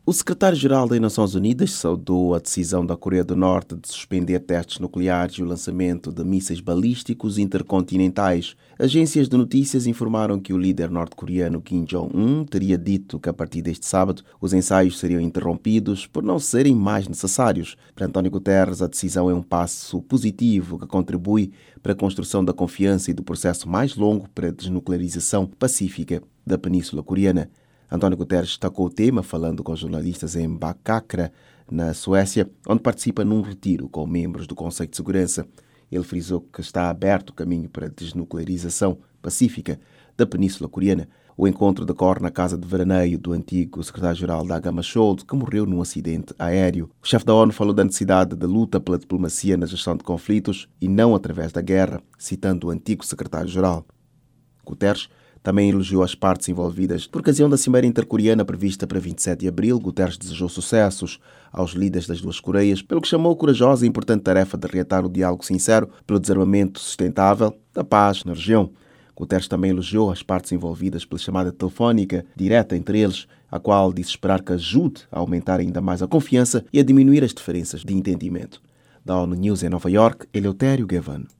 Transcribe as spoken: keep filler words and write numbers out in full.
O secretário-geral das Nações Unidas saudou a decisão da Coreia do Norte de suspender testes nucleares e o lançamento de mísseis balísticos intercontinentais. Agências de notícias informaram que o líder norte-coreano Kim Jong-un teria dito que a partir deste sábado os ensaios seriam interrompidos por não serem mais necessários. Para António Guterres, a decisão é um passo positivo que contribui para a construção da confiança e do processo mais longo para a desnuclearização pacífica da Península Coreana. António Guterres destacou o tema falando com jornalistas em Bacacra, na Suécia, onde participa num retiro com membros do Conselho de Segurança. Ele frisou que está aberto o caminho para a desnuclearização pacífica da Península Coreana. O encontro decorre na casa de veraneio do antigo secretário-geral da Gama Scholz, que morreu num acidente aéreo. O chefe da ONU falou da necessidade de luta pela diplomacia na gestão de conflitos e não através da guerra, citando o antigo secretário-geral. Guterres também elogiou as partes envolvidas. Por ocasião da Cimeira Intercoreana prevista para vinte e sete de abril, Guterres desejou sucessos aos líderes das duas Coreias, pelo que chamou corajosa e importante tarefa de reatar o diálogo sincero pelo desarmamento sustentável da paz na região. Guterres também elogiou as partes envolvidas pela chamada telefónica direta entre eles, a qual disse esperar que ajude a aumentar ainda mais a confiança e a diminuir as diferenças de entendimento. Da ONU News em Nova York, Eleutério Gavan.